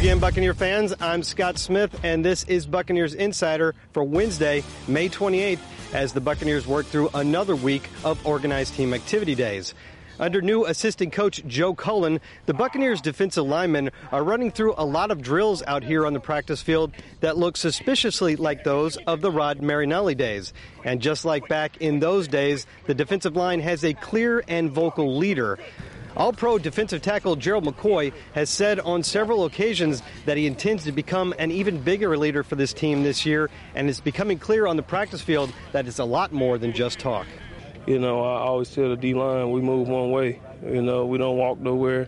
again, Buccaneer fans. I'm Scott Smith, and this is Buccaneers Insider for Wednesday, May 28th, as the Buccaneers work through another week of organized team activity days. Under new assistant coach Joe Cullen, the Buccaneers defensive linemen are running through a lot of drills out here on the practice field that look suspiciously like those of the Rod Marinelli days. And just like back in those days, the defensive line has a clear and vocal leader. All-Pro defensive tackle Gerald McCoy has said on several occasions that he intends to become an even bigger leader for this team this year, and it's becoming clear on the practice field that it's a lot more than just talk. You know, I always tell the D-line, we move one way. You know, we don't walk nowhere.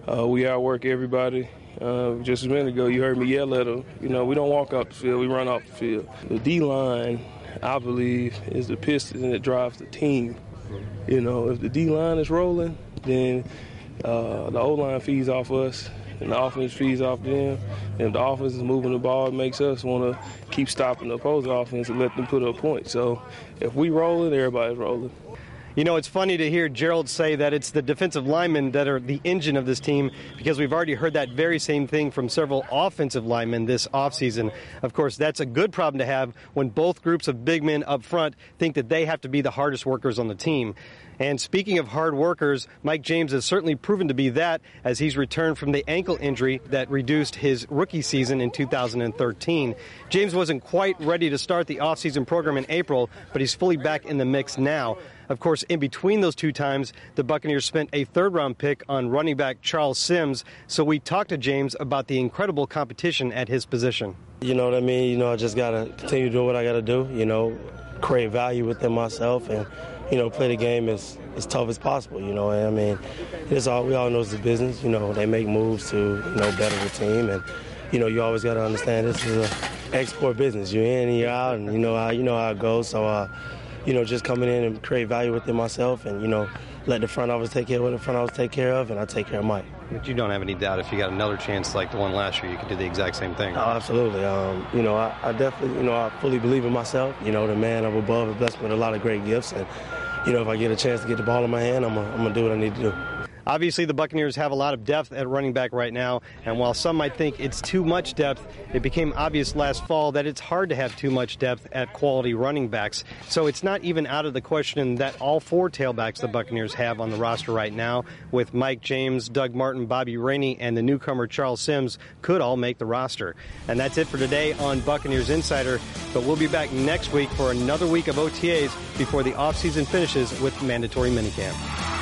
We outwork everybody. Just a minute ago, you heard me yell at them. You know, we don't walk out the field, we run off the field. The D-line, I believe, is the piston that drives the team. You know, if the D-line is rolling, then the O-line feeds off us, and the offense feeds off them. And if the offense is moving the ball, it makes us want to keep stopping the opposing offense and let them put up points. So if we rolling, everybody's rolling. You know, it's funny to hear Gerald say that it's the defensive linemen that are the engine of this team, because we've already heard that very same thing from several offensive linemen this offseason. Of course, that's a good problem to have when both groups of big men up front think that they have to be the hardest workers on the team. And speaking of hard workers, Mike James has certainly proven to be that, as he's returned from the ankle injury that reduced his rookie season in 2013. James wasn't quite ready to start the offseason program in April, but he's fully back in the mix now. Of course, in between those two times, the Buccaneers spent a third-round pick on running back Charles Sims, so we talked to James about the incredible competition at his position. You know what I mean? You know, I just got to continue to do what I got to do, you know, create value within myself and, you know, play the game as tough as possible, you know. And I mean, we all know it's a business. You know, they make moves to, you know, better the team. And, you know, you always got to understand this is an export business. You're in and you're out, and you know how it goes. So, you know, just coming in and create value within myself and, you know, let the front office take care of what the front office take care of, and I take care of Mike. But you don't have any doubt if you got another chance like the one last year, you could do the exact same thing. Oh, absolutely. You know, I definitely, you know, I fully believe in myself. You know, the man up above is blessed with a lot of great gifts, and, you know, if I get a chance to get the ball in my hand, I'm gonna do what I need to do. Obviously, the Buccaneers have a lot of depth at running back right now, and while some might think it's too much depth, it became obvious last fall that it's hard to have too much depth at quality running backs. So it's not even out of the question that all four tailbacks the Buccaneers have on the roster right now, with Mike James, Doug Martin, Bobby Rainey, and the newcomer Charles Sims, could all make the roster. And that's it for today on Buccaneers Insider, but we'll be back next week for another week of OTAs before the offseason finishes with mandatory minicamp.